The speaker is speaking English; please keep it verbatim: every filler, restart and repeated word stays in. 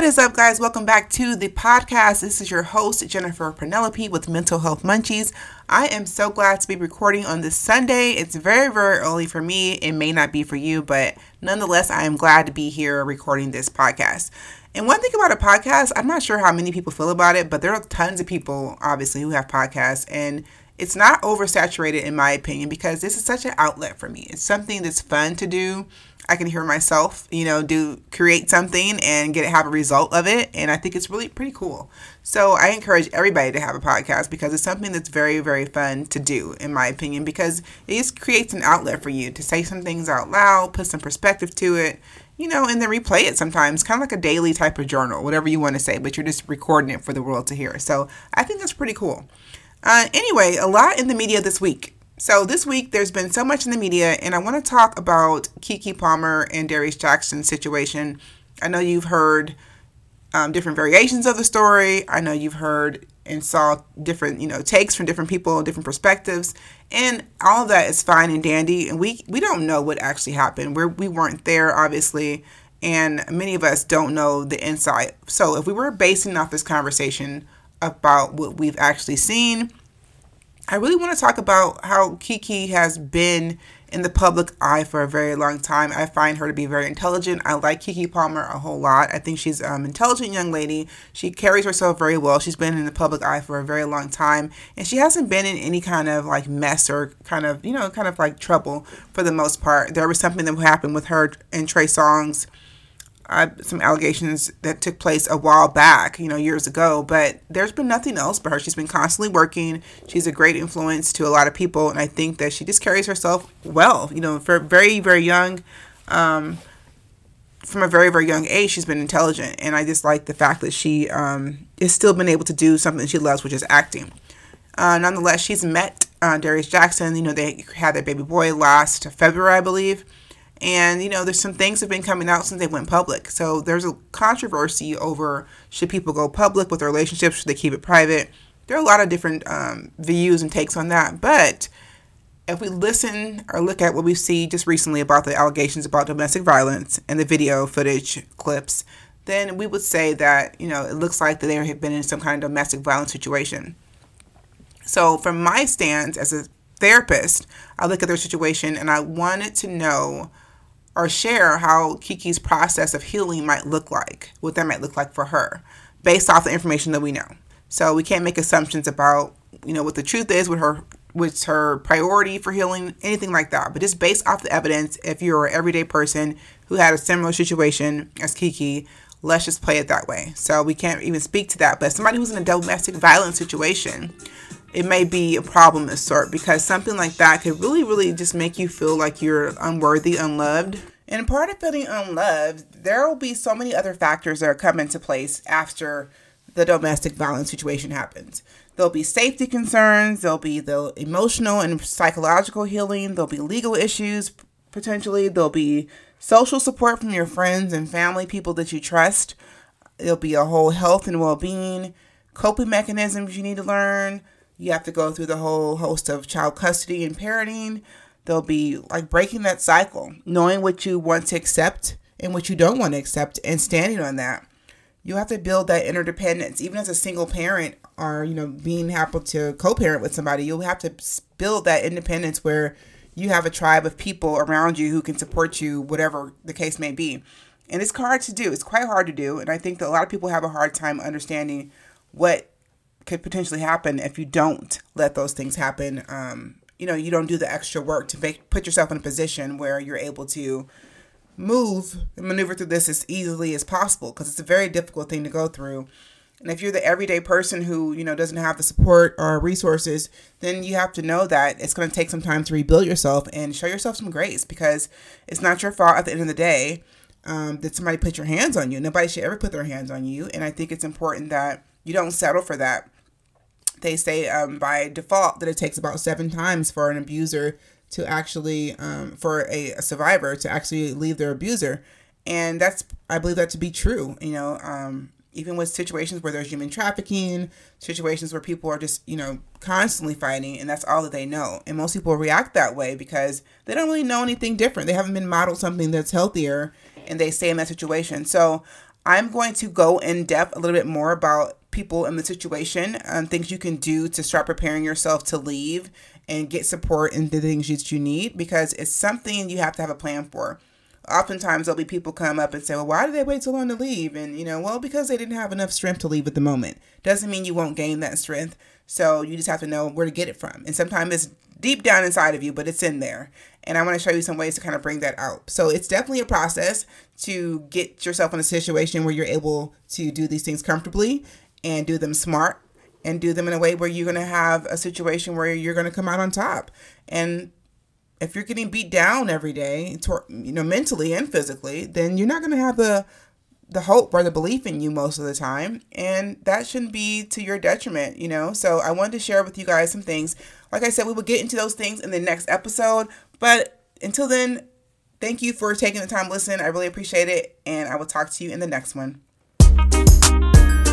is up, guys? Welcome back to the podcast. This is your host, Jennifer Penelope with Mental Health Munchies. I am so glad to be recording on this Sunday. It's very, very early for me. It may not be for you, but nonetheless, I am glad to be here recording this podcast. And one thing about a podcast, I'm not sure how many people feel about it, but there are tons of people, obviously, who have podcasts, and it's not oversaturated, in my opinion, because this is such an outlet for me. It's something that's fun to do. I can hear myself, you know, do create something and get have a result of it. And I think it's really pretty cool. So I encourage everybody to have a podcast because it's something that's very, very fun to do, in my opinion, because it just creates an outlet for you to say some things out loud, put some perspective to it, you know, and then replay it sometimes, kind of like a daily type of journal, whatever you want to say, but you're just recording it for the world to hear. So I think that's pretty cool. Uh, anyway, a lot in the media this week. So this week, there's been so much in the media, and I want to talk about Keke Palmer and Darius Jackson's situation. I know you've heard um, different variations of the story. I know you've heard and saw different, you know, takes from different people, different perspectives, and all of that is fine and dandy. And we we don't know what actually happened. We're, we weren't there, obviously, and many of us don't know the insight. So if we were basing off this conversation about what we've actually seen, I really want to talk about how Keke has been in the public eye for a very long time. I find her to be very intelligent. I like Keke Palmer a whole lot. I think she's an um, intelligent young lady. She carries herself very well. She's been in the public eye for a very long time. And she hasn't been in any kind of like mess or kind of, you know, kind of like trouble for the most part. There was something that happened with her and Trey Songz. Uh, some allegations that took place a while back, you know, years ago, but there's been nothing else but her. She's been constantly working. She's a great influence to a lot of people, and I think that she just carries herself well, you know, for very, very young, um, from a very, very young age, she's been intelligent, and I just like the fact that she um, has still been able to do something she loves, which is acting. Uh, nonetheless, she's met uh, Darius Jackson. You know, they had their baby boy last February, I believe. And, you know, there's some things that have been coming out since they went public. So there's a controversy over should people go public with their relationships, should they keep it private? There are a lot of different um, views and takes on that. But if we listen or look at what we see just recently about the allegations about domestic violence and the video footage clips, then we would say that, you know, it looks like that they have been in some kind of domestic violence situation. So from my stance as a therapist, I look at their situation and I wanted to know or share how Keke's process of healing might look like, what that might look like for her, based off the information that we know. So we can't make assumptions about, you know, what the truth is, what her, what's her priority for healing, anything like that. But just based off the evidence, if you're an everyday person who had a similar situation as Keke, let's just play it that way. So we can't even speak to that. But somebody who's in a domestic violence situation, it may be a problem of sort, because something like that could really, really just make you feel like you're unworthy, unloved. And part of feeling unloved, there will be so many other factors that are come into place after the domestic violence situation happens. There'll be safety concerns, there'll be the emotional and psychological healing, there'll be legal issues, potentially, there'll be social support from your friends and family, people that you trust. There'll be a whole health and well-being, coping mechanisms you need to learn. You have to go through the whole host of child custody and parenting. There'll be like breaking that cycle, knowing what you want to accept and what you don't want to accept and standing on that. You have to build that interdependence. Even as a single parent or, you know, being able to co-parent with somebody, you'll have to build that independence where you have a tribe of people around you who can support you, whatever the case may be. And it's hard to do. It's quite hard to do. And I think that a lot of people have a hard time understanding what could potentially happen if you don't let those things happen. Um, you know, you don't do the extra work to make, put yourself in a position where you're able to move and maneuver through this as easily as possible, because it's a very difficult thing to go through. And if you're the everyday person who, you know, doesn't have the support or resources, then you have to know that it's going to take some time to rebuild yourself and show yourself some grace, because it's not your fault at the end of the day um, that somebody put your hands on you. Nobody should ever put their hands on you. And I think it's important that you don't settle for that. They say um, by default that it takes about seven times for an abuser to actually, um, for a, a survivor to actually leave their abuser. And that's, I believe that to be true, you know, um, even with situations where there's human trafficking, situations where people are just, you know, constantly fighting, and that's all that they know. And most people react that way because they don't really know anything different. They haven't been modeled something that's healthier, and they stay in that situation. So I'm going to go in depth a little bit more about people in the situation and things you can do to start preparing yourself to leave and get support in the things that you need, because it's something you have to have a plan for. Oftentimes there'll be people come up and say, well, why did they wait so long to leave? And, you know, well, because they didn't have enough strength to leave at the moment. Doesn't mean you won't gain that strength. So you just have to know where to get it from. And sometimes it's deep down inside of you, but it's in there. And I want to show you some ways to kind of bring that out. So it's definitely a process to get yourself in a situation where you're able to do these things comfortably and do them smart and do them in a way where you're going to have a situation where you're going to come out on top. And if you're getting beat down every day, you know, mentally and physically, then you're not going to have the the hope or the belief in you most of the time. And that shouldn't be to your detriment, you know. So I wanted to share with you guys some things. Like I said, we will get into those things in the next episode. But until then, thank you for taking the time to listen. I really appreciate it. And I will talk to you in the next one.